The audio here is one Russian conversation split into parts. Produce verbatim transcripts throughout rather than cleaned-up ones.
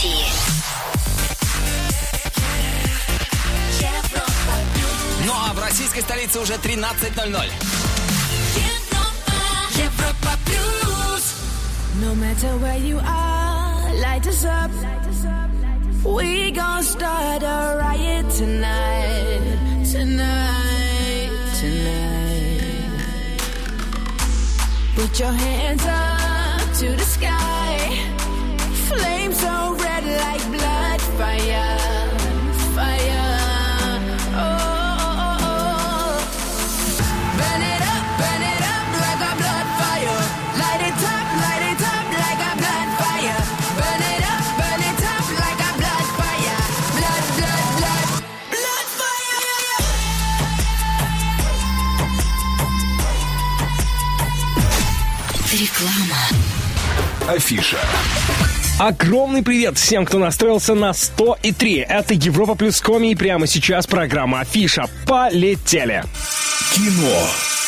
России. Ну а в российской столице уже тринадцать ноль ноль. Европа плюс. No matter where you are, light us up. We gon' start a riot tonight, tonight, tonight. Put your hands up to the sky. Flames so red like blood, fire, fire. Реклама. Афиша. Огромный привет всем, кто настроился на сто и три. Это Европа плюс коми, и прямо сейчас программа Афиша. Полетели. Кино.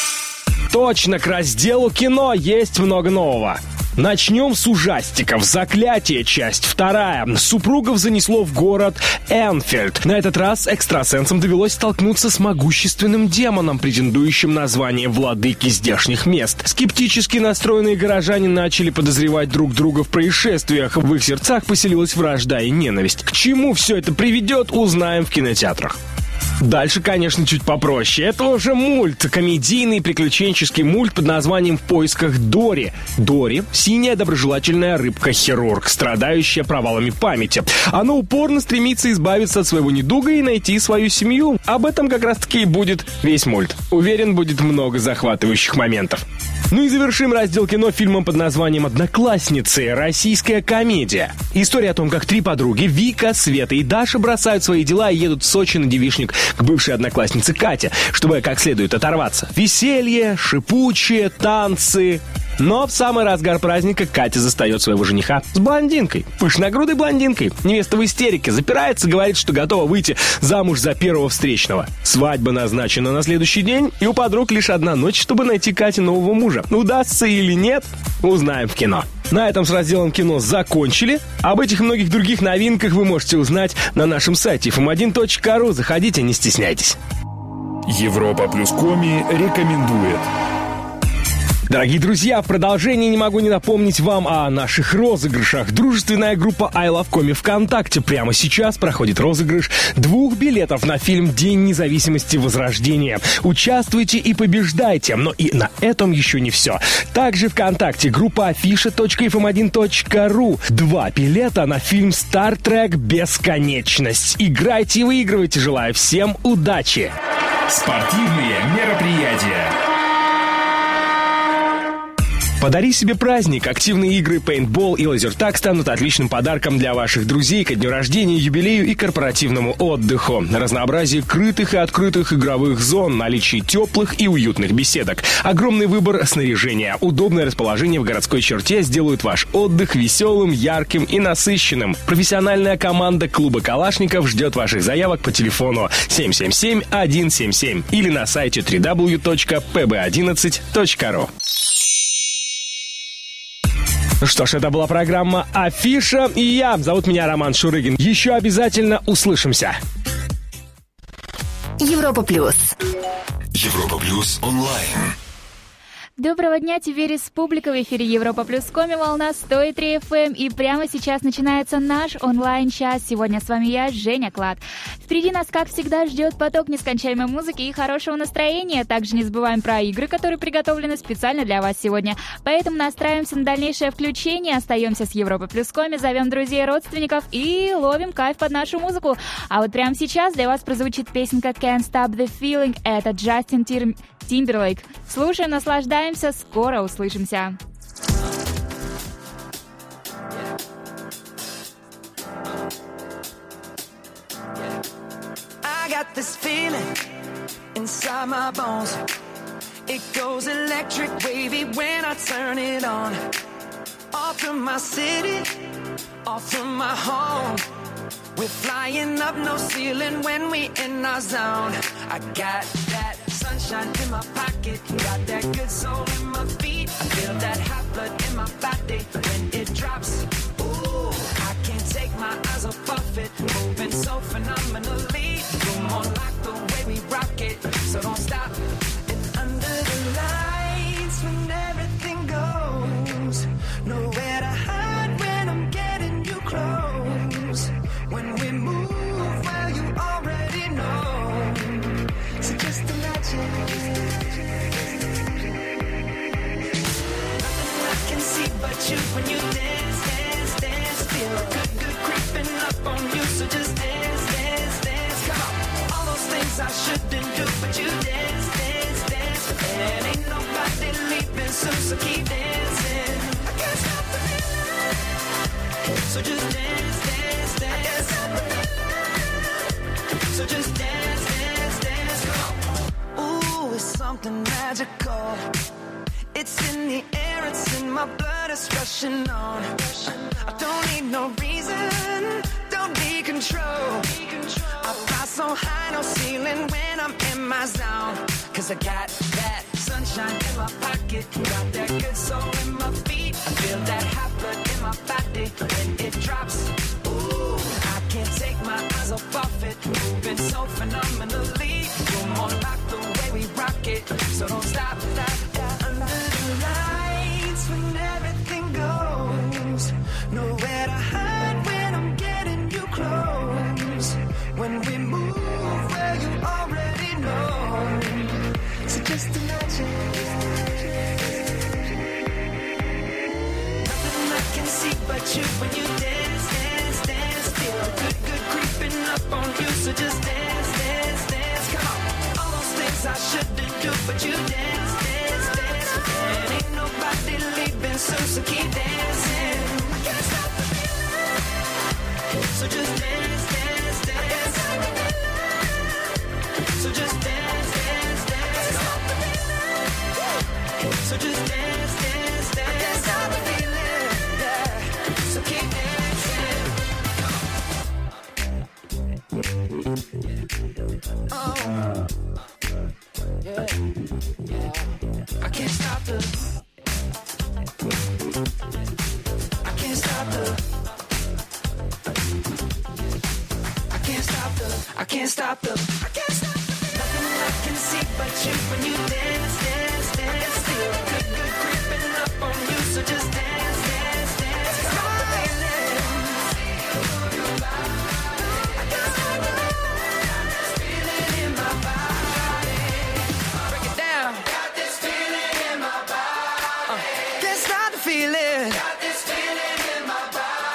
Точно, к разделу кино есть много нового. Начнем с ужастиков. «Заклятие», часть вторая. Супругов занесло в город Энфилд. На этот раз экстрасенсам довелось столкнуться с могущественным демоном, претендующим на звание владыки здешних мест. Скептически настроенные горожане начали подозревать друг друга в происшествиях. В их сердцах поселилась вражда и ненависть. К чему все это приведет, узнаем в кинотеатрах. Дальше, конечно, чуть попроще. Это уже мульт. Комедийный приключенческий мульт под названием «В поисках Дори». Дори — синяя доброжелательная рыбка-хирург, страдающая провалами памяти. Она упорно стремится избавиться от своего недуга и найти свою семью. Об этом как раз-таки и будет весь мульт. Уверен, будет много захватывающих моментов. Ну и завершим раздел кино фильмом под названием «Одноклассницы». Российская комедия. История о том, как три подруги — Вика, Света и Даша — бросают свои дела и едут в Сочи на девичник к бывшей однокласснице Кате, чтобы как следует оторваться. Веселье, шипучие, танцы. Но в самый разгар праздника Катя застает своего жениха с блондинкой, пышногрудой блондинкой. Невеста в истерике, запирается, говорит, что готова выйти замуж за первого встречного. Свадьба назначена на следующий день, и у подруг лишь одна ночь, чтобы найти Кате нового мужа. Удастся или нет, узнаем в кино. На этом с разделом кино закончили. Об этих и многих других новинках вы можете узнать на нашем сайте эф эм один точка ру. Заходите, не стесняйтесь. Европа плюс коми рекомендует. Дорогие друзья, в продолжении не могу не напомнить вам о наших розыгрышах. Дружественная группа I Love Коми ВКонтакте прямо сейчас проходит розыгрыш двух билетов на фильм «День независимости. Возрождение». Участвуйте и побеждайте. Но и на этом еще не все. Также ВКонтакте группа афиша точка эф эм один точка ру. Два билета на фильм «Стар Трек. Бесконечность». Играйте и выигрывайте. Желаю всем удачи. Спортивные мероприятия. Подари себе праздник. Активные игры пейнтбол и лазертаг станут отличным подарком для ваших друзей ко дню рождения, юбилею и корпоративному отдыху. Разнообразие крытых и открытых игровых зон, наличие теплых и уютных беседок. Огромный выбор снаряжения. Удобное расположение в городской черте сделают ваш отдых веселым, ярким и насыщенным. Профессиональная команда клуба Калашников ждет ваших заявок по телефону семь семь семь один семь семь или на сайте дабл ю дабл ю дабл ю точка пэ бэ одиннадцать точка ру. Что ж, это была программа «Афиша», и я, зовут меня Роман Шурыгин. Еще обязательно услышимся. Европа плюс. Европа плюс онлайн. Доброго дня, тебе республика, в эфире Европа плюс коми, волна сто и три эф эм, и прямо сейчас начинается наш онлайн-час. Сегодня с вами я, Женя Клад. Впереди нас, как всегда, ждет поток нескончаемой музыки и хорошего настроения. Также не забываем про игры, которые приготовлены специально для вас сегодня. Поэтому настраиваемся на дальнейшее включение, остаемся с Европа плюс коми, зовем друзей и родственников и ловим кайф под нашу музыку. А вот прямо сейчас для вас прозвучит песенка Can't Stop the Feeling, это Джастин Тир... Тимберлейк. Слушаем, наслаждаемся, скоро услышимся. I got this feeling inside my bones. It goes electric wavy when I turn it on. Off from my city, off from my home. We're flying up, no ceiling when we in our zone. I got that sunshine in my pocket, got that good soul in my feet. I feel that hot blood in my body when it drops. Ooh, I can't take my so phenomenally. You're more like the way we rock it, so don't stop. And under the lights, when everything goes, nowhere to hide when I'm getting you close. When we move, well, you already know. So just imagine. Nothing I can see but you when you dance, dance, dance. Feel good, good creeping up on you. So just dance, dance, dance. Come on. All those things I shouldn't do, but you dance, dance, dance. And ain't nobody leaving soon, so keep dancing. I can't stop the feeling. So just dance, dance, dance. I can't stop the feeling. So just dance, dance, dance. Come on. Ooh, it's something magical. It's in the air, it's in my blood, it's rushing on. I don't need no reason, don't need control. I fly so high, no ceiling when I'm in my zone. Cause I got that sunshine in my pocket, got that good soul in my feet. I feel that hot blood in my body when it drops. Ooh, I can't take my eyes off of it, moving so phenomenally. You're more like the way we rock it, so don't stop, stop, stop. Under the lights, when everything goes, nowhere to hide when I'm getting you close. When we move, well, you already know. So just imagine. Nothing I can see but you when you dance, dance, dance. Feel good, good creeping up on you. So just dance, dance, dance. Come on. All those things I shouldn't do, but you dance, dance, dance. And ain't nobody leaving soon, so keep dancing. I can't stop the feeling. So just dance, dance, dance. So just dance, dance, dance. So just dance, dance, dance. I can't stop the feeling, yeah. So keep dancing. Oh, yeah, yeah. I can't stop the. I can't stop the. I can't stop the. I can't stop the. I can't stop the. Nothing I can see but you when you dance, dance, dance. Feel good, good creeping up on you. So just dance, dance, dance. Stop the feeling. I can't stop the feeling in my body. Break it down. Got this feeling in my body. Uh, can't stop the feeling. Got this feeling in my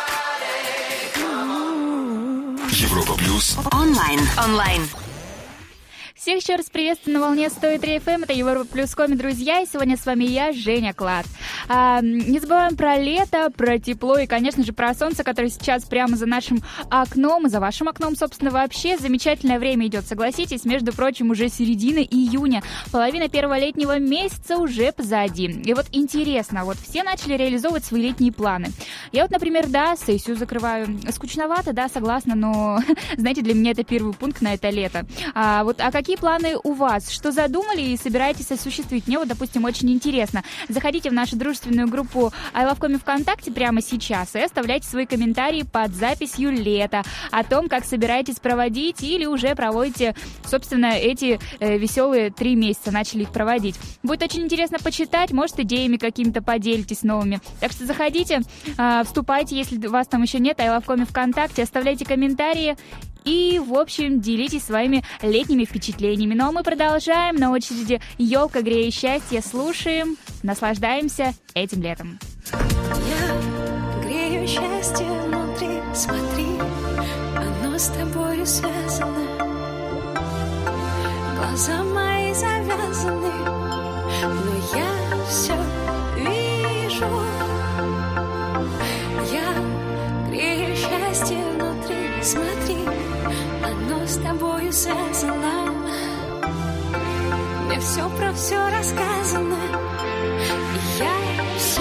body. Европа плюс. Онлайн. Онлайн. Всех еще раз приветствую на волне сто три эф эм. Это Европа плюс коми, друзья. И сегодня с вами я, Женя Клад. А, не забываем про лето, про тепло и, конечно же, про солнце, которое сейчас прямо за нашим окном, за вашим окном, собственно, вообще. Замечательное время идет, согласитесь. Между прочим, уже середина июня. Половина первого летнего месяца уже позади. И вот интересно, вот все начали реализовывать свои летние планы. Я вот, например, да, сессию закрываю. Скучновато, да, согласна, но, знаете, для меня это первый пункт на это лето. А вот, а какие планы у вас? Что задумали и собираетесь осуществить? Мне вот, допустим, очень интересно. Заходите в нашу дружественную группу I Love Коми ВКонтакте прямо сейчас и оставляйте свои комментарии под записью «Лето» о том, как собираетесь проводить или уже проводите, собственно, эти э, веселые три месяца, начали их проводить. Будет очень интересно почитать, может, идеями какими-то поделитесь новыми. Так что заходите, э, вступайте, если вас там еще нет, I Love Коми ВКонтакте, оставляйте комментарии. И, в общем, делитесь своими летними впечатлениями. Ну а мы продолжаем. На очереди «Елка греет счастье». Слушаем, наслаждаемся этим летом. Я грею счастье внутри, смотри, оно с тобою связано. Глаза мои завязаны, но я все вижу. Я грею счастье внутри, смотри, оно с тобою связано. Мне все про все рассказано, и я все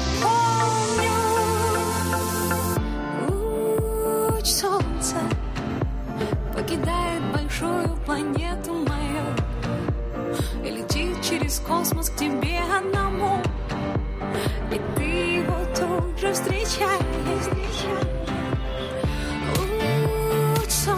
помню. Луч солнца покидает большую планету мою и летит через космос к тебе одному, и ты его тут же встречаешь. Луч солнца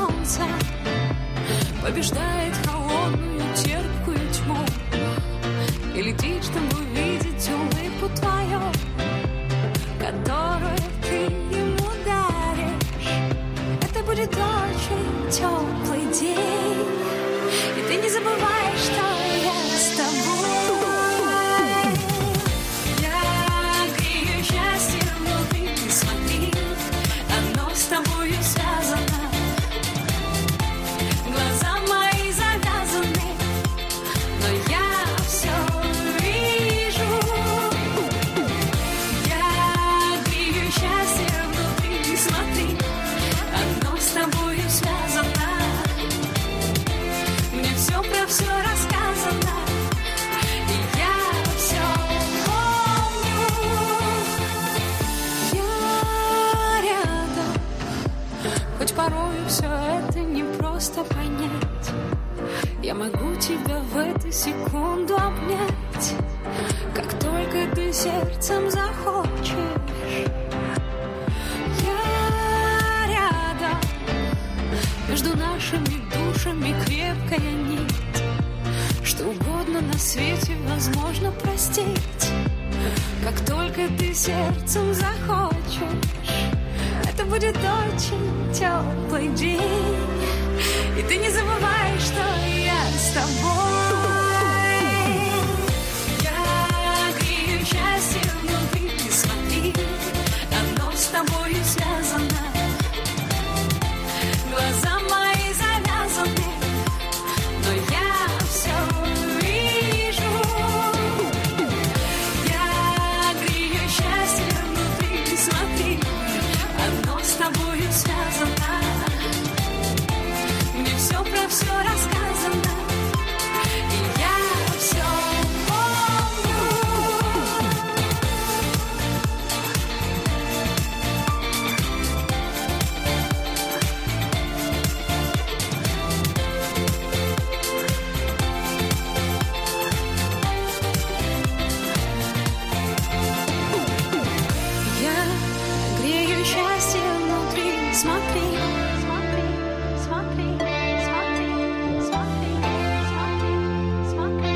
побеждает холодную терпкую тьму и летит, чтобы увидеть улыбку твою, которую ты ему даришь. Это будет очень теплый день, и ты не забываешь, что я с тобой. Я грею счастье внутри, смотри, оно с тобою связано. Глаза мои завязаны, но я все вижу. Я грею счастье внутри, смотри, оно с тобою связано. Мне все про все рассказано, и я все помню. Я рядом, хоть порою все это не просто понять. Я могу тебя в эту секунду обнять, как только ты сердцем захочешь. Я рядом, между нашими душами крепкая нить. Что угодно на свете возможно простить, как только ты сердцем захочешь. Это будет очень теплый день, и ты не забывай, что я с тобой. Я грею счастье внутри, смотри, оно с тобою связано. Глаза мои завязаны, но я все вижу. Я грею счастье внутри, смотри, оно с тобою связано. Мне все про все рассказано, и я все помню. Я грею счастье внутри, смотри, смотри, смотри, смотри, смотри, смотри, смотри,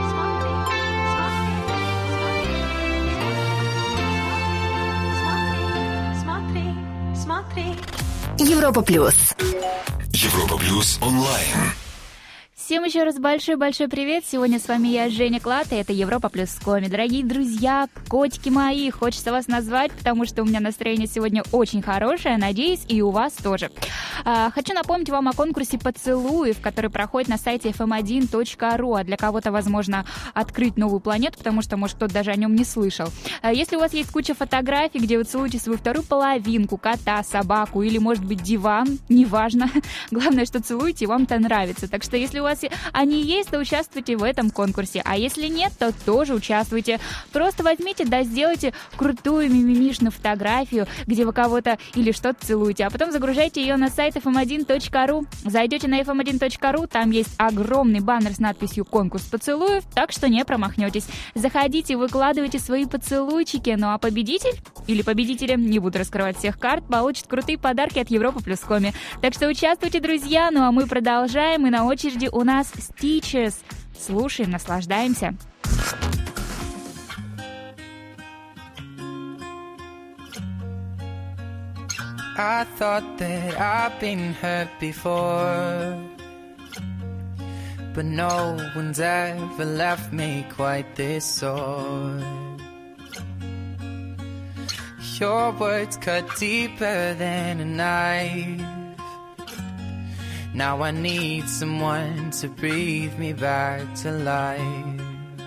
смотри, смотри, смотри, смотри. Европа плюс. Европа плюс онлайн. Всем еще раз большой-большой привет. Сегодня с вами я, Женя Клад, и это Европа плюс Коми. Дорогие друзья, котики мои, хочется вас назвать, потому что у меня настроение сегодня очень хорошее, надеюсь, и у вас тоже. А, хочу напомнить вам о конкурсе поцелуев, который проходит на сайте эф эм один точка ру, а для кого-то, возможно, открыть новую планету, потому что, может, кто-то даже о нем не слышал. А, если у вас есть куча фотографий, где вы целуете свою вторую половинку, кота, собаку или, может быть, диван, неважно, главное, что целуете, и вам это нравится. Так что, если у вас они есть, то участвуйте в этом конкурсе. А если нет, то тоже участвуйте. Просто возьмите, да, сделайте крутую мимимишную фотографию, где вы кого-то или что-то целуете, а потом загружайте ее на сайт эф эм один точка ру. Зайдете на эф эм один точка ру, там есть огромный баннер с надписью «Конкурс поцелуев», так что не промахнетесь. Заходите, выкладывайте свои поцелуйчики, ну а победитель или победители, не буду раскрывать всех карт, получит крутые подарки от Европа плюс Коми. Так что участвуйте, друзья, ну а мы продолжаем, и на очереди у нас Stitches. Слушаем, наслаждаемся. I thought that I've been hurt before, but no one's ever left me quite this sore. Your words cut deeper than a knife. Now I need someone to breathe me back to life.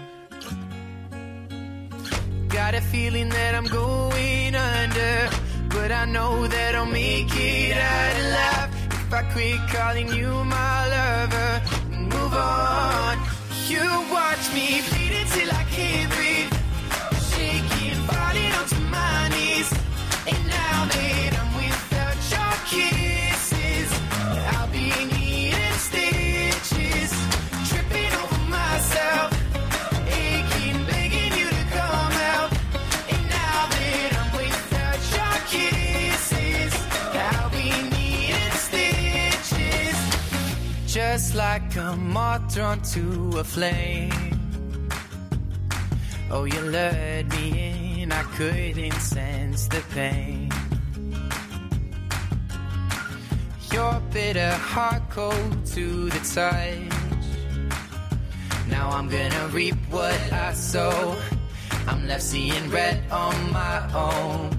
Got a feeling that I'm going under, but I know that I'll make it out alive if I quit calling you my lover and move on. You watch me bleed until I can't breathe, shaking, falling onto my knees. And now that I'm without your kisses, I'll be needing stitches, tripping over myself, aching, begging you to come out. And now that I'm without your kisses, I'll be needing stitches. Just just like a moth drawn to a flame. Oh, you lured me in, I couldn't sense the pain. Your bitter heart cold to the touch. Now I'm gonna reap what I sow. I'm left seeing red on my own.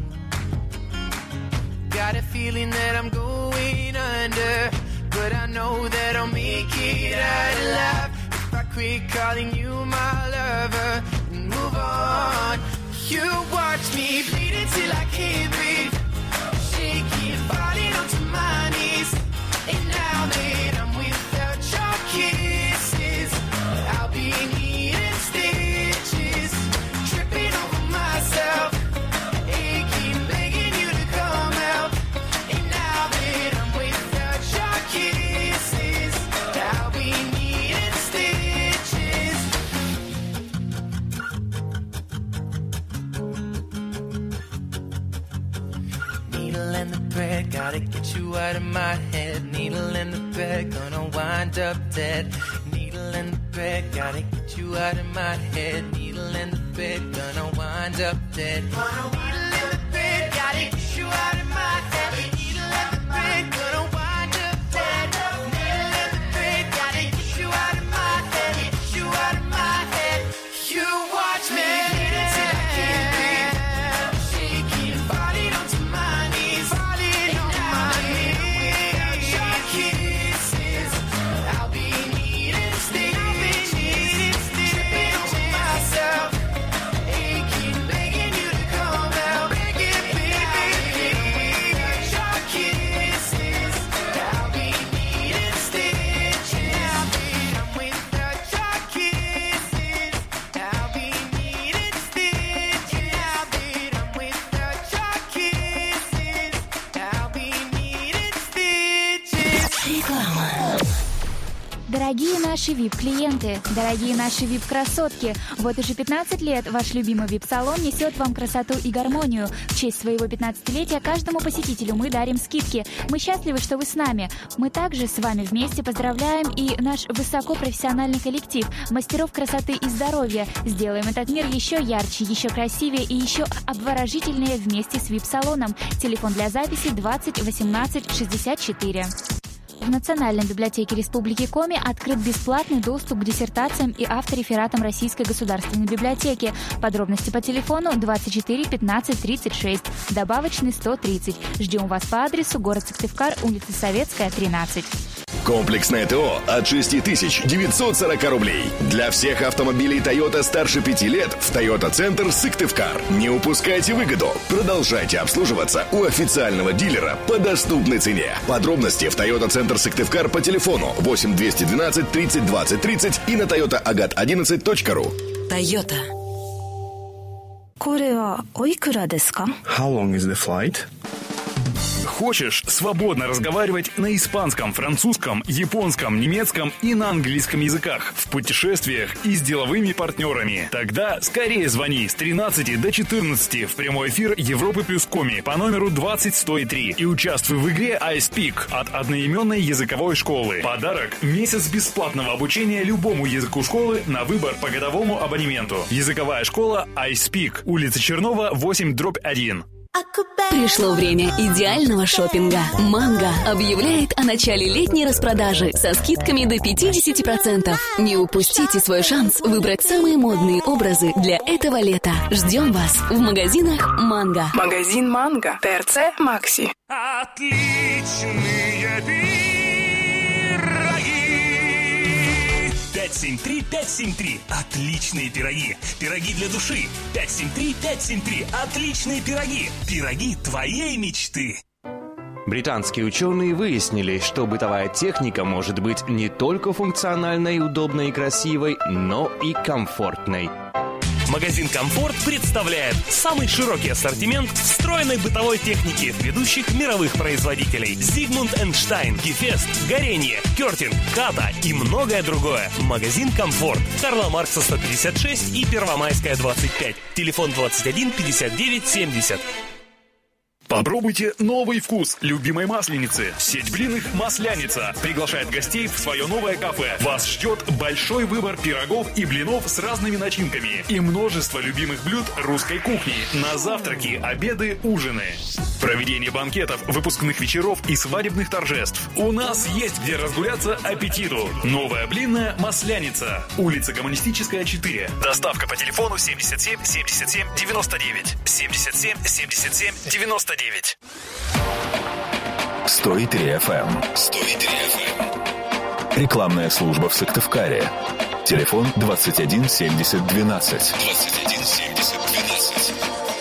Got a feeling that I'm going under, but I know that I'll make it out alive if I quit calling you my lover and move on. You watch me bleed until I can't breathe, shaking, falling onto my knees. And now that I'm without your kisses, I'll be needing stitches, tripping over myself, aching, begging you to come out. And now that I'm without your kisses, I'll be needing stitches. Needle and the thread, gotta get you out of my head. Needle in the thread, gonna wind up dead. Needle in the thread, gotta get you out of my head. Needle in the thread, gonna wind up dead. Needle in the thread, gotta get you out of my head. Needle in the thread, gonna wind up dead. Needle in the thread, gotta get you out of my head. Get you out of my head. You watch me till I can't breathe, shaking, falling onto my knees, falling on my knees. Your kisses, I'll be needing stitches, tripping over myself, aching, begging you to come out, begging, begging. Your kisses, I'll be needing stitches. I'm without your kisses, I'll be needing stitches. I'm without your kisses, I'll be needing stitches. Дорогие наши ви ай пи-клиенты, дорогие наши ви ай пи-красотки, вот уже пятнадцать лет ваш любимый ви ай пи-салон несет вам красоту и гармонию. В честь своего пятнадцатилетия каждому посетителю мы дарим скидки. Мы счастливы, что вы с нами. Мы также с вами вместе поздравляем и наш высокопрофессиональный коллектив мастеров красоты и здоровья. Сделаем этот мир еще ярче, еще красивее и еще обворожительнее вместе с ви ай пи-салоном. Телефон для записи двадцать восемнадцать шестьдесят четыре. В Национальной библиотеке Республики Коми открыт бесплатный доступ к диссертациям и авторефератам Российской государственной библиотеки. Подробности по телефону двадцать четыре пятнадцать тридцать шесть, добавочный сто тридцать. Ждем вас по адресу город Сыктывкар, улица Советская, тринадцать. Комплексное ТО от шесть тысяч девятьсот сорок рублей. Для всех автомобилей Toyota старше пяти лет в Toyota Центр Сыктывкар. Не упускайте выгоду. Продолжайте обслуживаться у официального дилера по доступной цене. Подробности в Toyota Центр Сыктывкар по телефону восемь двести двенадцать тридцать двадцать тридцать и на тойота агат одиннадцать точка ру. Toyota. How long is the flight? Хочешь свободно разговаривать на испанском, французском, японском, немецком и на английском языках в путешествиях и с деловыми партнерами? Тогда скорее звони с тринадцати до четырнадцати в прямой эфир Европы плюс Коми по номеру двадцать сто три и участвуй в игре iSpeak от одноименной языковой школы. Подарок – месяц бесплатного обучения любому языку школы на выбор по годовому абонементу. Языковая школа iSpeak, улица Чернова, восемь дробь один. Пришло время идеального шопинга. Манго объявляет о начале летней распродажи со скидками до пятьдесят процентов. Не упустите свой шанс выбрать самые модные образы для этого лета. Ждем вас в магазинах Манго. Магазин Манго. ТРЦ Макси. Отличные пироги. пять семь три пять семь три. Отличные пироги. Пироги для души. пять семь три пять семь три. Отличные пироги. Пироги твоей мечты. Британские ученые выяснили, что бытовая техника может быть не только функциональной, удобной и красивой, но и комфортной. Магазин «Комфорт» представляет самый широкий ассортимент встроенной бытовой техники ведущих мировых производителей: Зигмунд энд Штайн, Гефест, Горенье, Кёртинг, Ката и многое другое. Магазин «Комфорт». Карла Маркса сто пятьдесят шесть и Первомайская двадцать пять. Телефон двадцать один пятьдесят девять семьдесят. Попробуйте новый вкус любимой масленицы. Сеть блинных «Масляница» приглашает гостей в свое новое кафе. Вас ждет большой выбор пирогов и блинов с разными начинками и множество любимых блюд русской кухни на завтраки, обеды, ужины. Проведение банкетов, выпускных вечеров и свадебных торжеств. У нас есть где разгуляться аппетиту. Новая блинная «Масляница». Улица Коммунистическая, четыре. Доставка по телефону семьдесят семь семьдесят семь девяносто девять. семьдесят семь семьдесят семь девяносто девять. сто три эф эм. сто три эф эм. Рекламная служба в Сыктывкаре. Телефон двадцать один семьдесят двенадцать. двадцать один семьдесят двенадцать.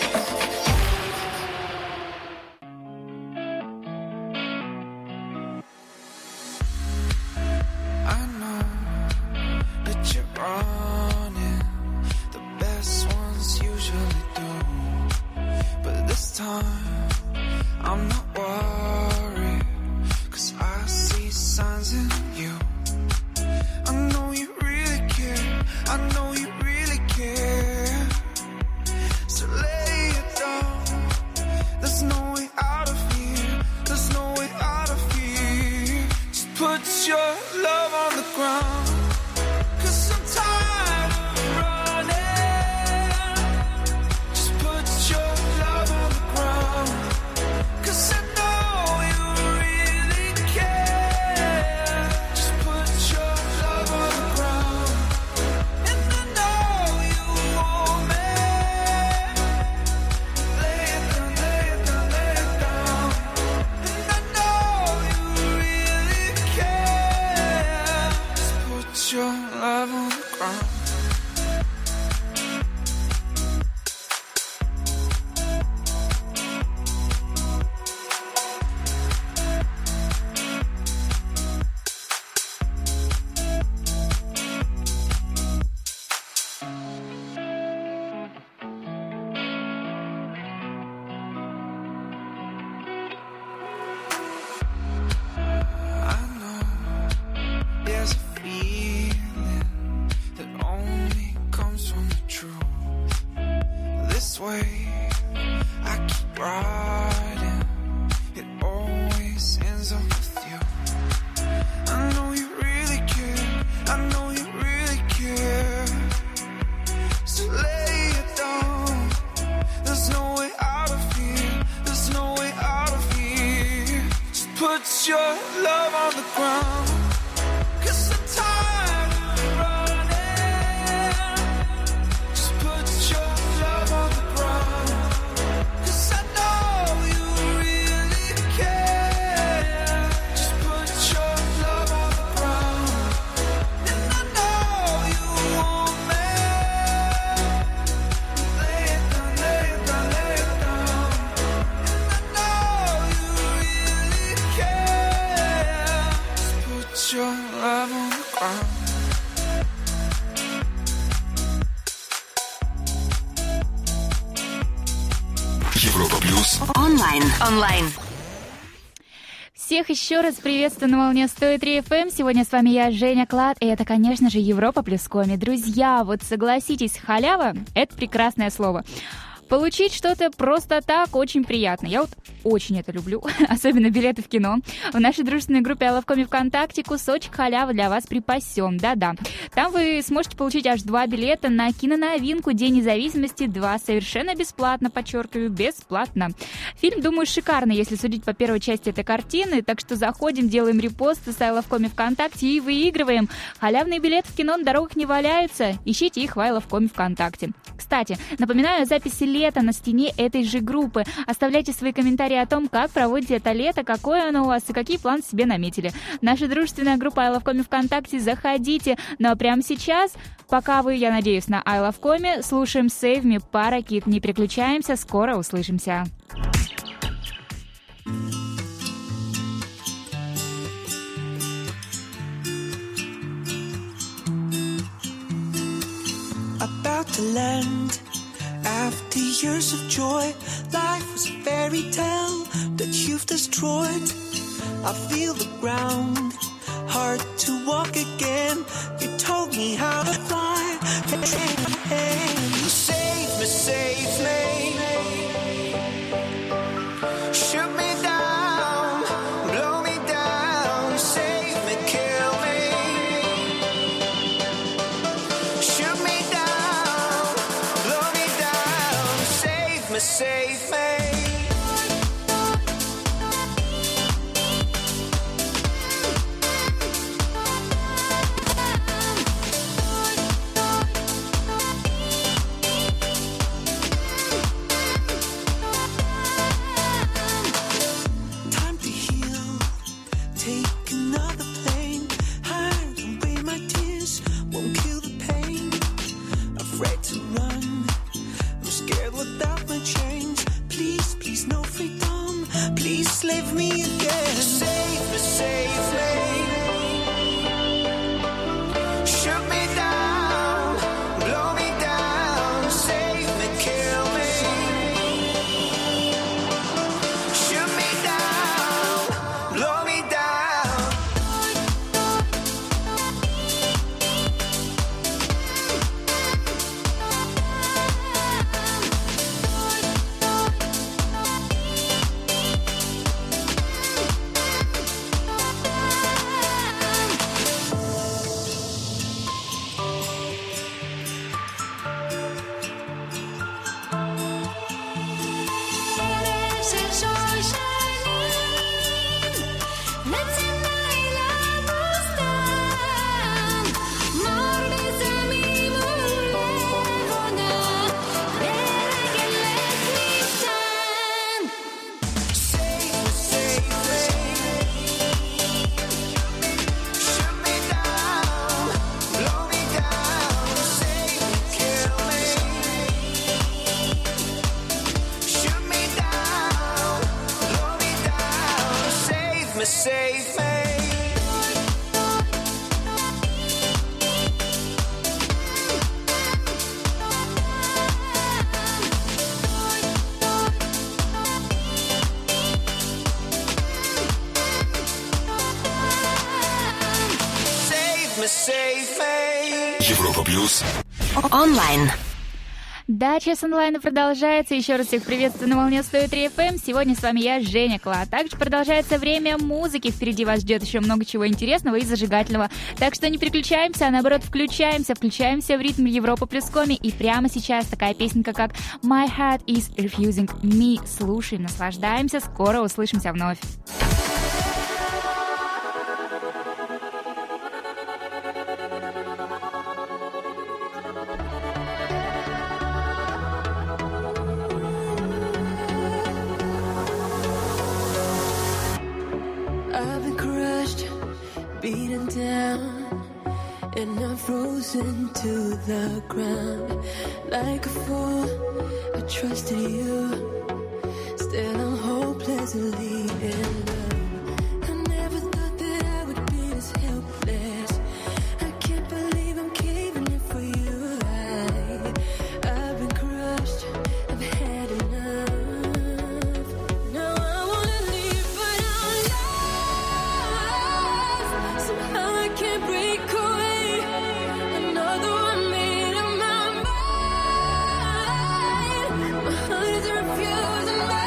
I'm not worried, 'cause I see signs in you. I know you really care, I know you really care. So lay it down, there's no way out of here, there's no way out of here. Just put your love on the ground, 'cause I'm tired of running. Just put your love on the ground, 'cause I know you really care. Just put your love on the ground, and I know you want me. Lay it down, lay it down, lay it down, and I know you really care. Just put your love on the ground. There's a feeling that only comes from the truth. This way I keep riding, it always ends up with you. I know you really care, I know you really care. So lay it down, there's no way out of here, there's no way out of here. Just put your love on the ground, 'cause I'm tired of running. Just put your love on the ground, 'cause I know you really care. Just put your love on the ground, and I know you want me. Lay it down, lay it down, lay it down, and I know you really care. Just put your love on the ground. Европа плюс. Онлайн. Онлайн. Всех еще раз приветствую на волне сто три эф эм. Сегодня с вами я, Женя Клад, и это, конечно же, Европа плюс коми. Друзья, вот согласитесь, халява — это прекрасное слово. Получить что-то просто так очень приятно. Я вот очень это люблю, особенно билеты в кино. В нашей дружественной группе I Love Коми ВКонтакте кусочек халявы для вас припасен. Да-да. Там вы сможете получить аж два билета на киноновинку «День независимости два» совершенно бесплатно, подчеркиваю, бесплатно. Фильм, думаю, шикарный, если судить по первой части этой картины, так что заходим, делаем репосты с I Love Коми ВКонтакте и выигрываем. Халявные билеты в кино на дорогах не валяются. Ищите их в I Love Коми ВКонтакте. Кстати, напоминаю о записи лета на стене этой же группы. Оставляйте свои комментарии о том, как проводите это лето, какое оно у вас и какие планы себе наметили. Наша дружественная группа I Love Коми ВКонтакте, заходите. Ну а прямо сейчас, пока вы, я надеюсь, на I Love Коми, слушаем Save Me Parakeet. Не переключаемся, скоро услышимся. About to land. After years of joy, life was a fairy tale that you've destroyed. I feel the ground, hard to walk again. You told me how to fly. Hey, hey. Save me, save me. save me again. Save me, save me. Shoot me down, blow me down, save me, kill me. Shoot me down, blow me down. Save me. Save me, save me. Европа плюс. Онлайн. Да, час онлайна продолжается. Еще раз всех приветствую на волне сто три эф эм. Сегодня с вами я, Женя Клад. Также продолжается время музыки. Впереди вас ждет еще много чего интересного и зажигательного. Так что не переключаемся, а наоборот включаемся. Включаемся в ритм Европа плюс коми. И прямо сейчас такая песенка, как My Heart is Refusing Me. Слушаем, наслаждаемся. Скоро услышимся вновь. Beaten down and I'm frozen to the ground. Like a fool, I trusted you. Still I'm hopelessly in love. I never thought that I would be this helpless. I can't believe I'm caving in for you. I, I've been crushed, I've had enough. Now I wanna leave, but I'm lost. Somehow I can't break away. Another one made in my mind. My heart is refusing me.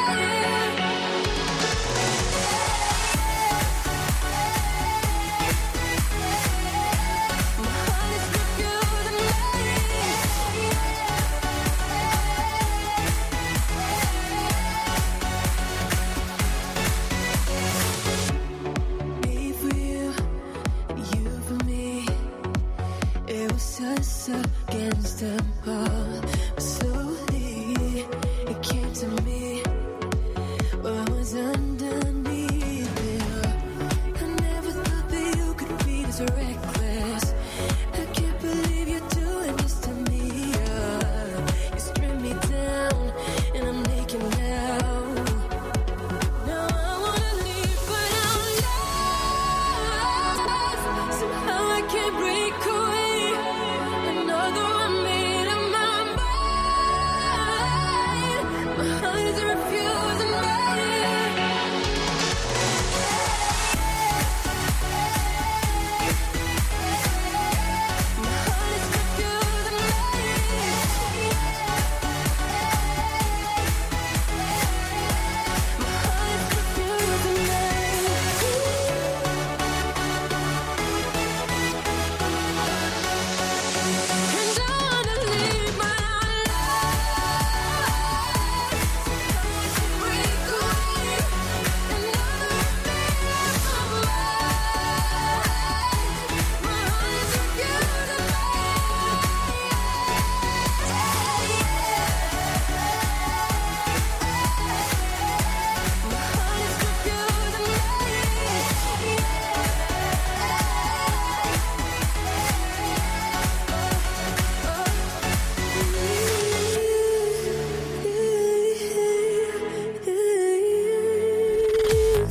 Me for you, you for me. It was us against them all. But slowly it came to me what was underneath it all. I never thought that you could be this reckless. I can't believe you're doing this to me. Oh, you strip me down and I'm naked now. Now I wanna leave, but I'm lost. Somehow I can't break away. Another one made in my mind.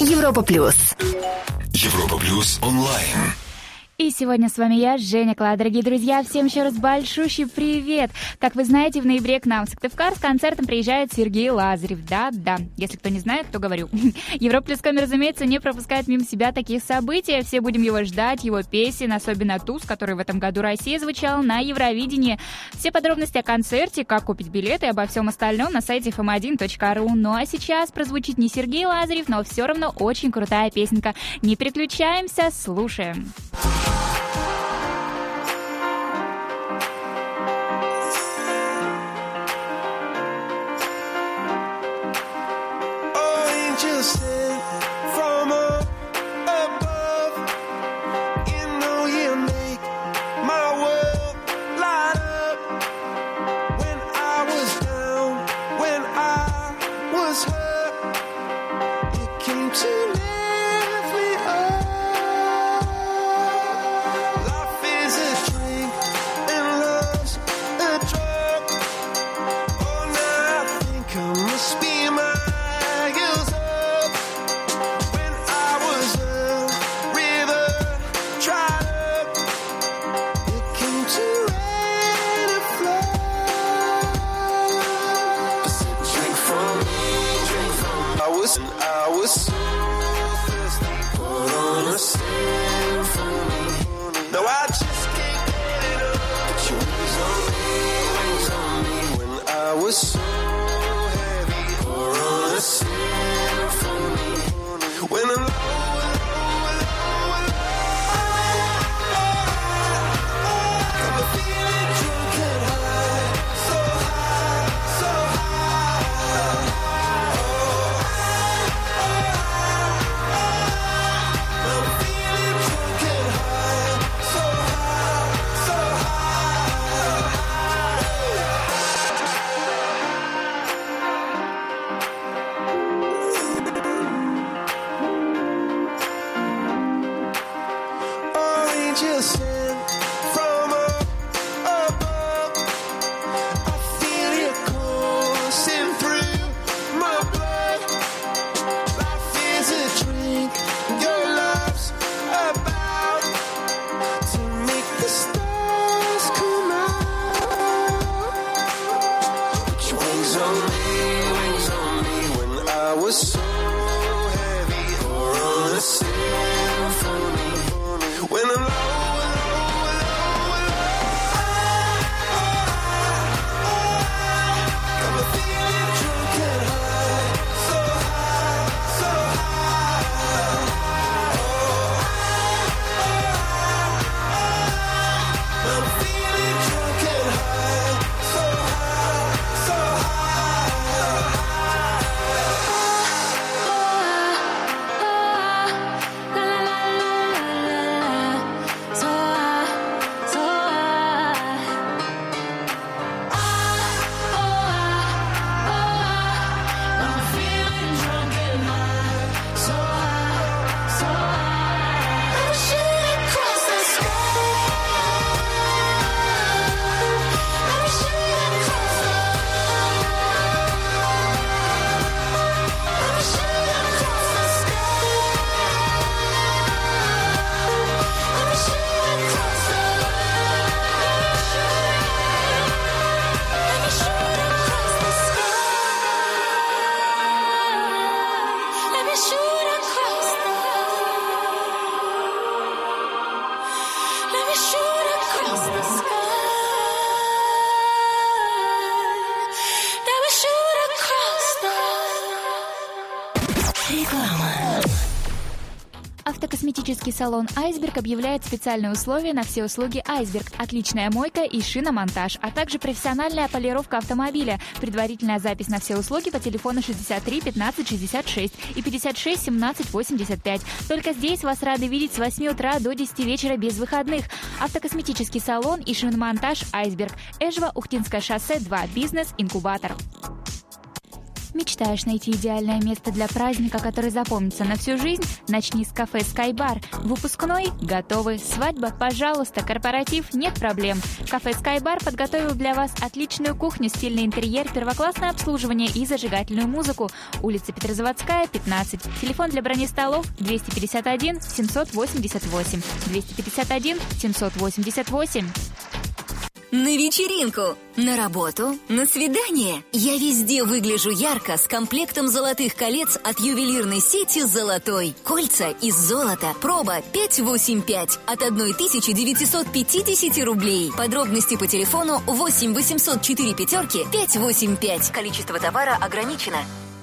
Европа плюс. Европа плюс онлайн. И сегодня с вами я, Женя Клад. Дорогие друзья, всем еще раз большущий привет! Как вы знаете, в ноябре к нам в Сыктывкар с концертом приезжает Сергей Лазарев. Да-да, если кто не знает, то говорю. Европа плюс Коми, разумеется, не пропускает мимо себя таких событий. Все будем его ждать, его песен, особенно ту, с которой в этом году Россия звучала на Евровидении. Все подробности о концерте, как купить билеты и обо всем остальном на сайте эф эм один точка ру. Ну а сейчас прозвучит не Сергей Лазарев, но все равно очень крутая песенка. Не переключаемся, слушаем. Автокосметический салон «Айсберг» объявляет специальные условия на все услуги «Айсберг». Отличная мойка и шиномонтаж, а также профессиональная полировка автомобиля. Предварительная запись на все услуги по телефону шестьдесят три пятнадцать шестьдесят шесть и пятьдесят шесть семнадцать восемьдесят пять. Только здесь вас рады видеть с восьми утра до десяти вечера без выходных. Автокосметический салон и шиномонтаж «Айсберг». Эжва, Ухтинское шоссе два. Бизнес-инкубатор. Мечтаешь найти идеальное место для праздника, который запомнится на всю жизнь? Начни с кафе Sky Bar. Выпускной? Готовы. Свадьба? Пожалуйста. Корпоратив? Нет проблем. Кафе Sky Bar подготовил для вас отличную кухню, стильный интерьер, первоклассное обслуживание и зажигательную музыку. Улица Петрозаводская, пятнадцать. Телефон для брони столов двести пятьдесят один семьсот восемьдесят восемь. двести пятьдесят один семьсот восемьдесят восемь. На вечеринку, на работу, на свидание. Я везде выгляжу ярко с комплектом золотых колец от ювелирной сети «Золотой». Кольца из золота. Проба пять восемь пять от тысяча девятьсот пятьдесят рублей. Подробности по телефону восемь восемьсот четыре пятерки пять восемь пять. Количество товара ограничено.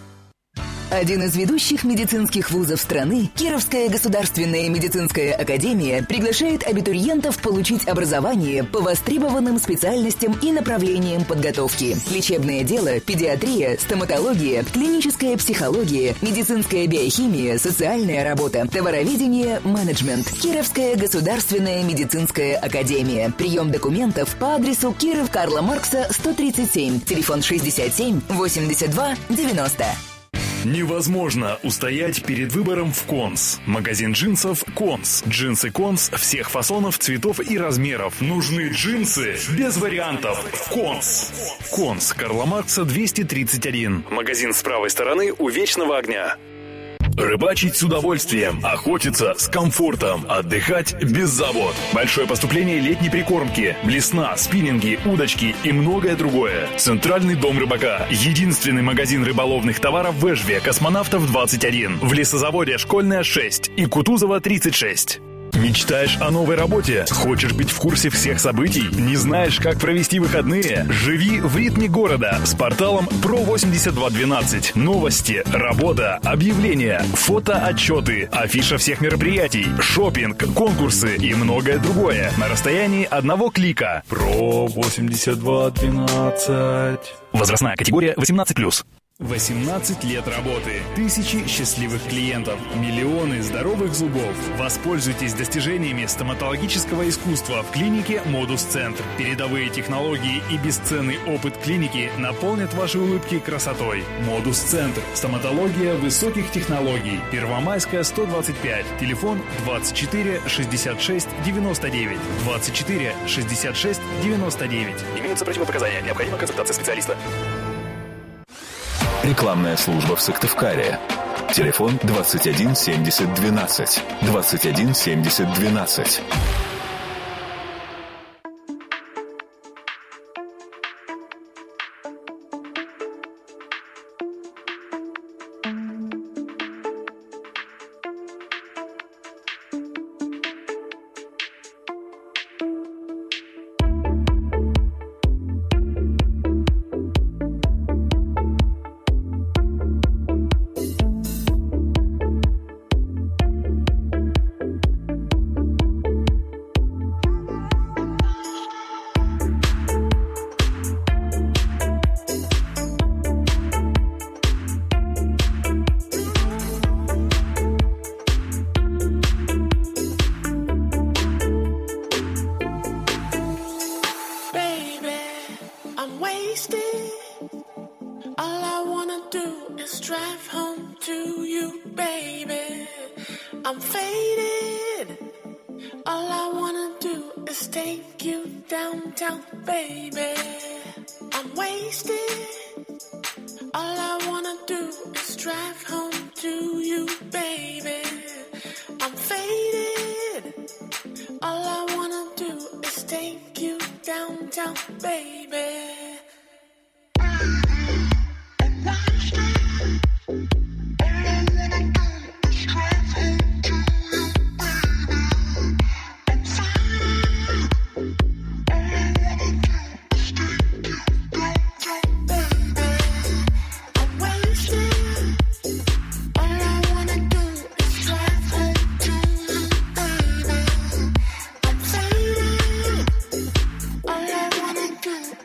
Один из ведущих медицинских вузов страны, Кировская государственная медицинская академия, приглашает абитуриентов получить образование по востребованным специальностям и направлениям подготовки. Лечебное дело, педиатрия, стоматология, клиническая психология, медицинская биохимия, социальная работа, товароведение, менеджмент. Кировская государственная медицинская академия. Прием документов по адресу Киров Карла Маркса, сто тридцать семь. Телефон шестьдесят семь восемьдесят два девяносто. Невозможно устоять перед выбором в Конс. Магазин джинсов Конс. Джинсы Конс всех фасонов, цветов и размеров. Нужны джинсы без вариантов в Конс. Конс. Карла Маркса, двести тридцать один. Магазин с правой стороны у Вечного огня. Рыбачить с удовольствием, охотиться с комфортом, отдыхать без забот. Большое поступление летней прикормки, блесна, спиннинги, удочки и многое другое. Центральный дом рыбака. Единственный магазин рыболовных товаров в Эжве, Космонавтов двадцать один. В лесозаводе Школьная шесть и Кутузова тридцать шесть. Мечтаешь о новой работе? Хочешь быть в курсе всех событий? Не знаешь, как провести выходные? Живи в ритме города с порталом про восемьдесят два двенадцать. Новости, работа, объявления, фотоотчеты, афиша всех мероприятий, шопинг, конкурсы и многое другое на расстоянии одного клика. про восемьдесят два двенадцать. Возрастная категория восемнадцать плюс. восемнадцать лет работы, тысячи счастливых клиентов, миллионы здоровых зубов. Воспользуйтесь достижениями стоматологического искусства в клинике Модус Центр. Передовые технологии и бесценный опыт клиники наполнят ваши улыбки красотой. Модус Центр. Стоматология высоких технологий. Первомайская, сто двадцать пять. Телефон двадцать четыре шестьдесят шесть девяносто девять. двадцать четыре шестьдесят шесть девяносто девять. Имеются противопоказания. Необходима консультация специалиста. Рекламная служба в Сыктывкаре. Телефон двадцать один семьдесят двенадцать. двадцать один семьдесят двенадцать. All I wanna do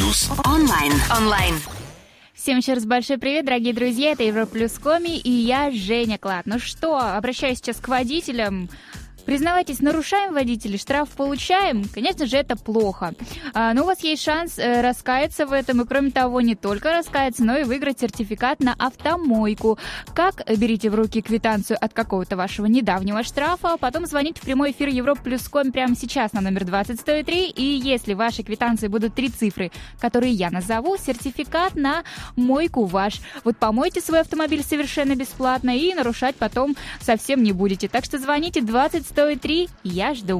плюс онлайн. Онлайн. Всем еще раз большой привет, дорогие друзья, это Европа Плюс Коми, и я Женя Клад. Ну что, обращаюсь сейчас к водителям. Признавайтесь, нарушаем водители, штраф получаем? Конечно же, это плохо. А, но у вас есть шанс э, раскаяться в этом, и кроме того, не только раскаяться, но и выиграть сертификат на автомойку. Как? Берите в руки квитанцию от какого-то вашего недавнего штрафа, потом звоните в прямой эфир Европа Плюс Ком прямо сейчас на номер двадцать сто три, и если в вашей квитанции будут три цифры, которые я назову, сертификат на мойку ваш. Вот помойте свой автомобиль совершенно бесплатно и нарушать потом совсем не будете. Так что звоните двадцать сто три, я жду.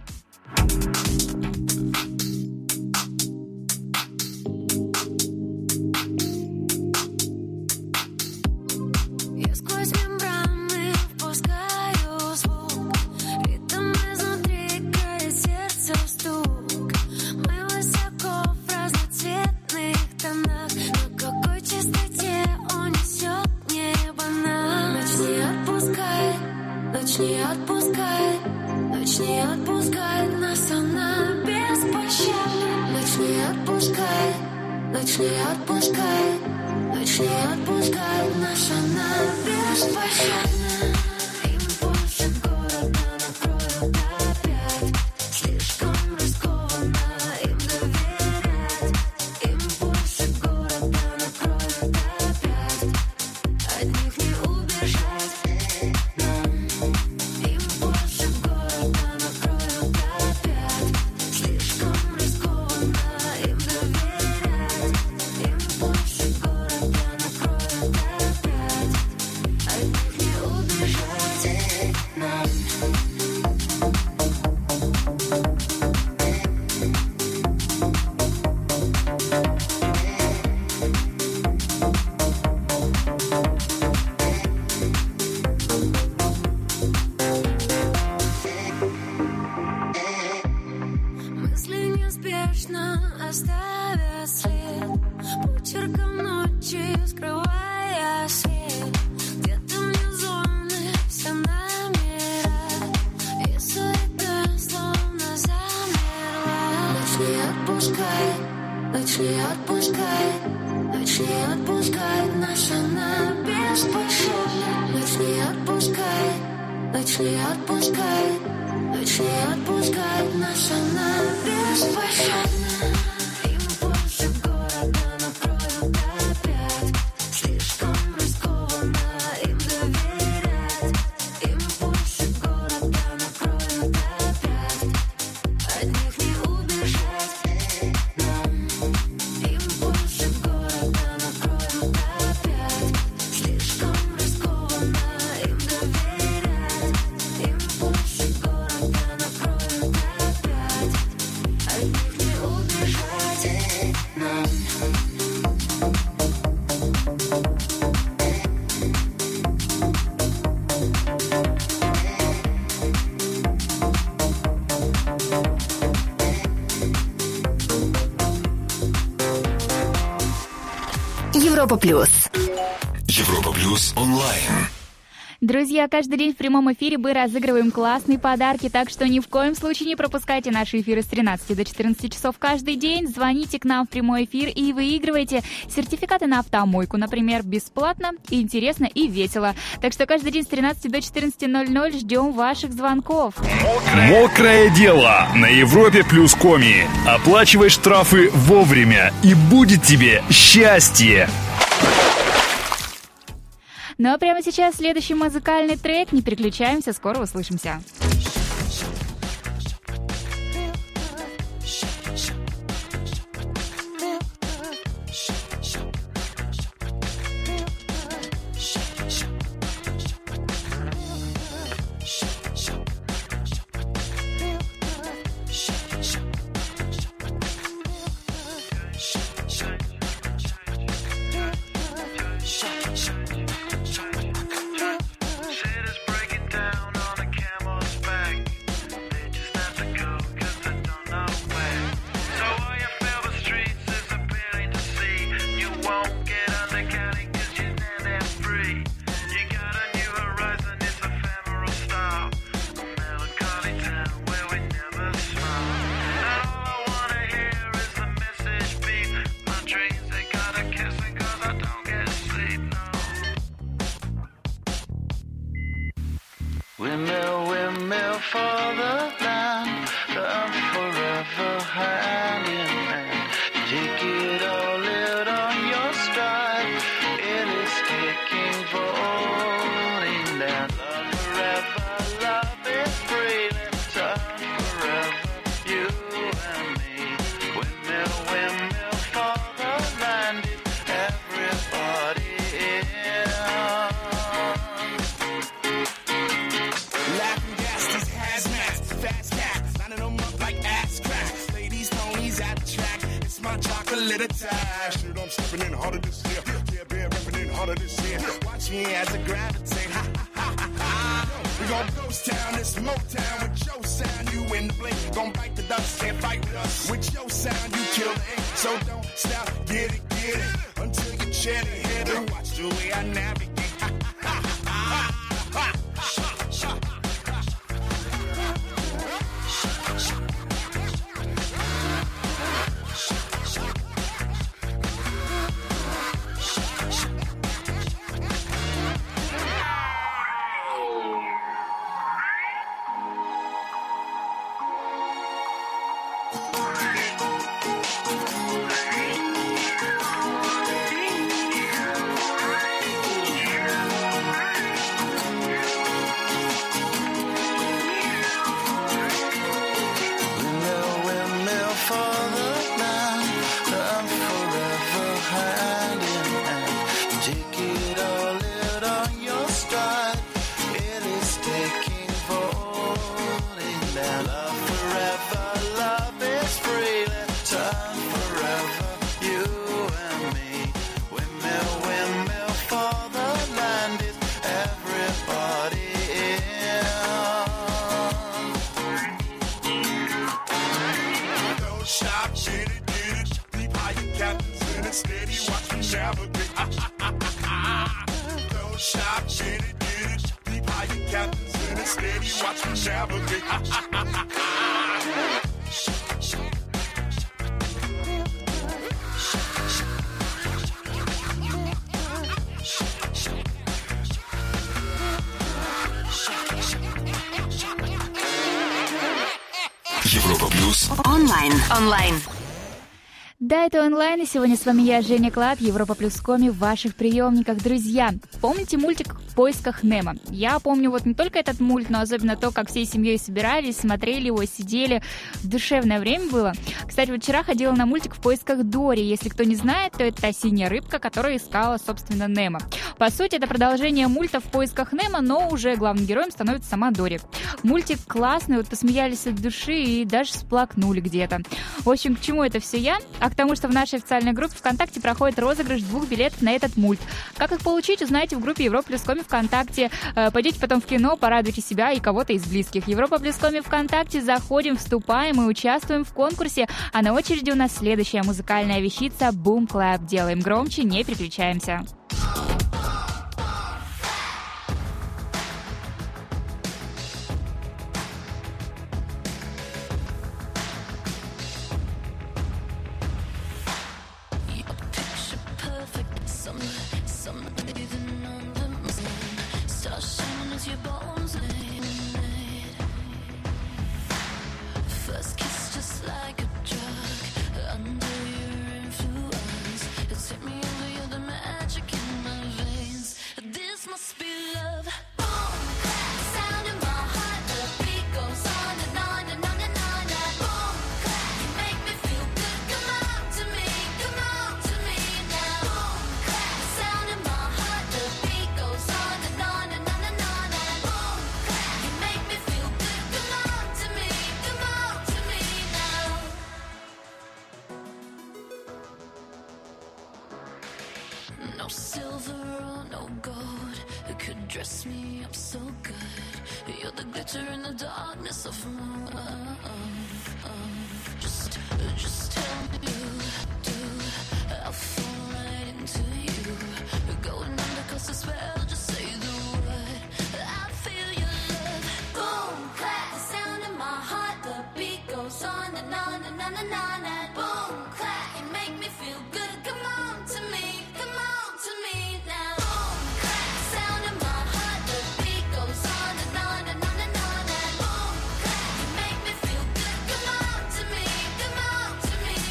Я сквозь мембраны впускаю звук, ритм изнутри горит сердце стук. Мы высоко в разноцветных тонах, на какой частоте унесет небо нас. Ночь не отпускает, ночь не отпускает, ночь не отпускает нас, она беспощадна. Ночь не отпускает, ночь не отпускает, ночь не отпускает нас, она беспощадна. Импульсы города накроют опять, слишком рискованно им доверять. Импульсы города накроют опять, от них не убежать. Импульсы города накроют опять, слишком рискованно им доверять. Импульсы города накроют опять, от них не убежать нам. Мысли неспешно оставят след, почерком ночи скрывая свет. Где-то внизу все номера, и суета словно замерла. Ночь не отпускает, ночь не отпускает, ночь не отпускает нас, она беспощадна. Ночь не отпускает, ночь не отпускает, ночь не отпускает нас, она беспощадна. Импульсы города накроют опять, слишком рискованно им доверять. Импульсы города накроют опять, от них не убежать нам. Импульсы города накроют опять, слишком рискованно им доверять. Импульсы города накроют опять, от них не убежать нам. Европа Плюс. Европа Плюс онлайн. Друзья, каждый день в прямом эфире мы разыгрываем классные подарки, так что ни в коем случае не пропускайте наши эфиры с тринадцати до четырнадцати часов каждый день. Звоните к нам в прямой эфир и выигрывайте сертификаты на автомойку, например, бесплатно, интересно и весело. Так что каждый день с тринадцати до четырнадцати ноль ноль ждем ваших звонков. Мокрое дело на Европе Плюс Коми. Оплачивай штрафы вовремя, и будет тебе счастье. Ну а прямо сейчас следующий музыкальный трек. Не переключаемся, скоро услышимся. Sailors break it down on a camel's back. Take it all out on your stride. It is taking falling down. Love forever, love is free. Let's turn forever, you and me. Windmill, windmill for the land. Everybody in. Laughing gas, these hazmats, fast cats, lining them up like ass cracks. Ladies, ponies at the track. It's my chocolate attack. Shit, I'm stepping in harder this year. Yeah, bear repping in harder this year. Watch me as I gravitate. Ha ha ha ha. We gon' ghost town, this Motown with your sound. You in the blink, gon' bite the dust, can't fight with us. With your sound, you kill the ink. So don't stop, get it, get it, until you chat it head and watch the way I navigate. Ha ha ha ha ha. Европа плюс. Онлайн. Онлайн. Да, это онлайн, и сегодня с вами я, Женя Клад, Европа Плюс Коми в ваших приемниках. Друзья, помните мультик «В поисках Немо»? Я помню вот не только этот мульт, но особенно то, как всей семьей собирались, смотрели его, сидели. Душевное время было. Кстати, вот вчера ходила на мультик «В поисках Дори». Если кто не знает, то это та синяя рыбка, которая искала, собственно, Немо. По сути, это продолжение мульта «В поисках Немо», но уже главным героем становится сама Дори. Мультик классный, вот посмеялись от души и даже сплакнули где-то. В общем, к чему это все я? А к тому, что в нашей официальной группе ВКонтакте проходит розыгрыш двух билетов на этот мульт. Как их получить, узнаете в группе Европа Плюс Коми ВКонтакте. Пойдите потом в кино, порадуйте себя и кого-то из близких. Европа Плюс Коми ВКонтакте. Заходим, вступаем и участвуем в конкурсе. А на очереди у нас следующая музыкальная вещица Boom Clap. Делаем громче, не переключаемся. No silver or no gold could dress me up so good. You're the glitter in the darkness of my world. Just, just tell me you do. I'll fall right into you. Going under 'cause the spell. Just say the word. I feel your love. Boom, clap, the sound in my heart. The beat goes on and on and on and on and boom, clap. You make me feel good. Come on to me. Come on to me now. Boom, clap, the sound in my heart. The beat goes on and on and on and on and boom, clap. You make me feel good. Come on to me. Come on to me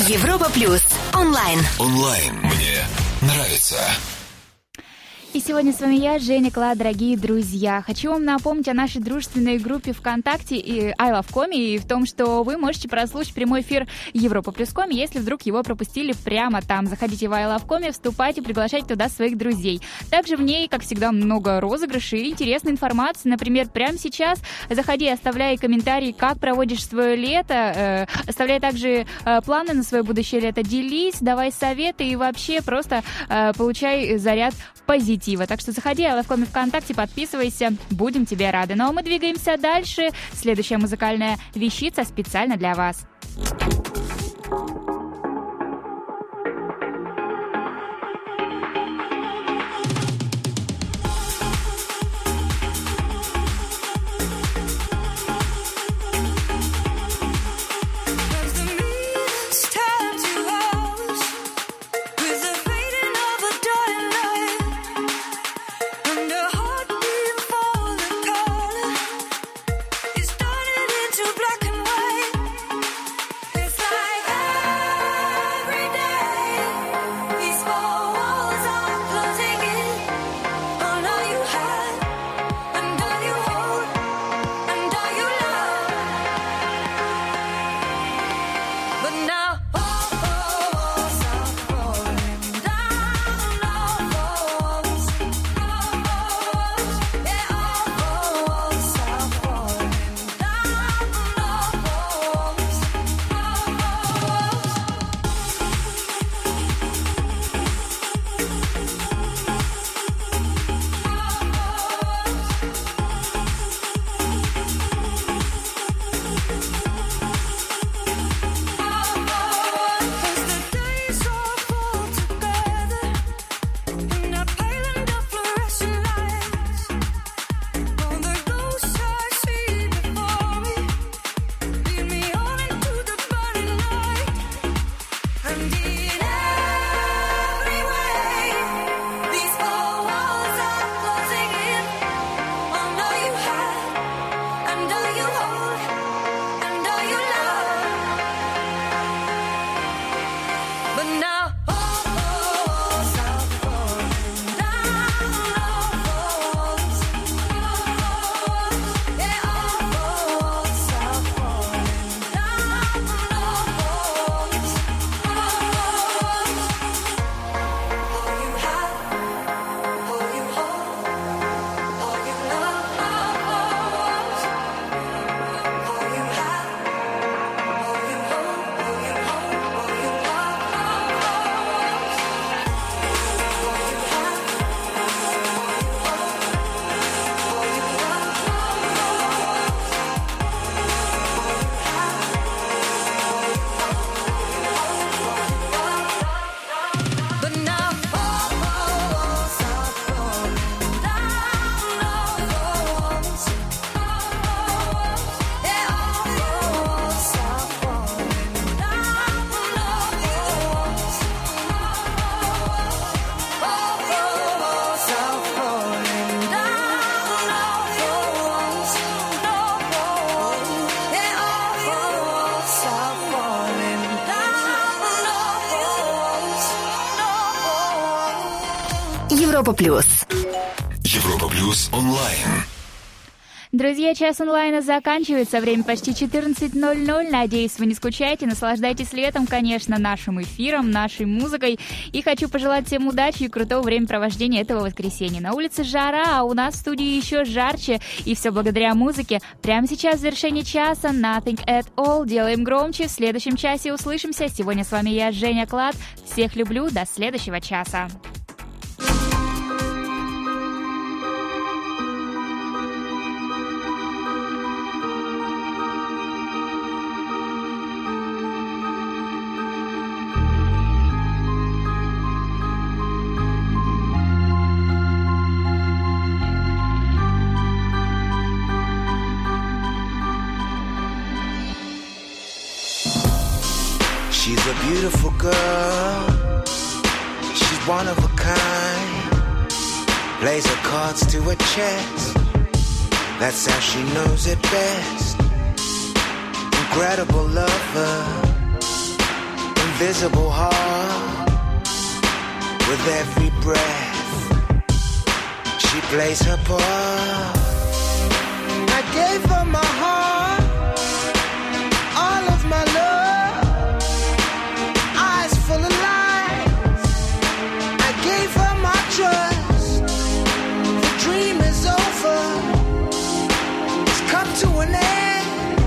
Европа Плюс. Онлайн. Онлайн мне нравится. И сегодня с вами я, Женя Клад, дорогие друзья. Хочу вам напомнить о нашей дружественной группе ВКонтакте и I Love Коми, и в том, что вы можете прослушать прямой эфир Европа Плюс Коми, если вдруг его пропустили прямо там. Заходите в I Love Коми, вступайте, приглашайте туда своих друзей. Также в ней, как всегда, много розыгрышей и интересной информации. Например, прямо сейчас заходи, оставляй комментарии, как проводишь свое лето, э, оставляй также э, планы на свое будущее лето, делись, давай советы и вообще просто э, получай заряд позитива. Так что заходи, I Love Коми ВКонтакте, подписывайся, будем тебе рады. Ну а мы двигаемся дальше. Следующая музыкальная вещица специально для вас. Европа Плюс. Европа Плюс онлайн. Друзья, час онлайна заканчивается. Время почти четырнадцать ноль ноль. Надеюсь, вы не скучаете. Наслаждайтесь летом, конечно, нашим эфиром, нашей музыкой. И хочу пожелать всем удачи и крутого времяпровождения этого воскресенья. На улице жара, а у нас в студии еще жарче. И все благодаря музыке. Прямо сейчас в завершении часа Nothing at All. Делаем громче. В следующем часе услышимся. Сегодня с вами я, Женя Клад. Всех люблю. До следующего часа. She's a beautiful girl, she's one of a kind, plays her cards to her chest, that's how she knows it best. Incredible lover, invisible heart. With every breath, she plays her part. I gave her my heart, all of my love, eyes full of lies. I gave her my trust. The dream is over, it's come to an end.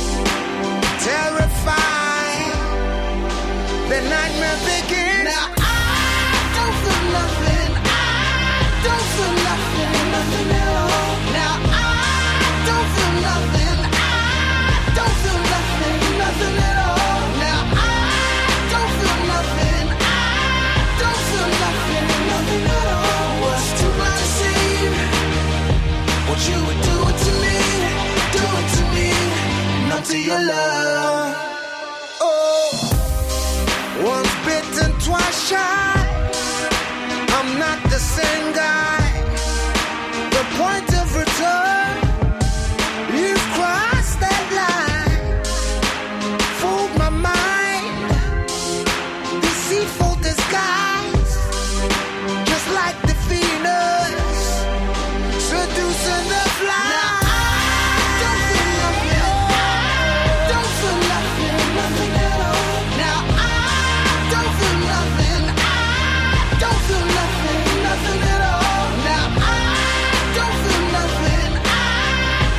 Terrified, the nightmare begins. Now I don't feel nothing, I don't feel nothing, nothing at all. Now I don't feel nothing, I don't feel nothing, nothing at all. Now I don't feel nothing, I don't feel nothing, nothing at all. Was too blind to see what you would do it to me, do it to me, not to your love.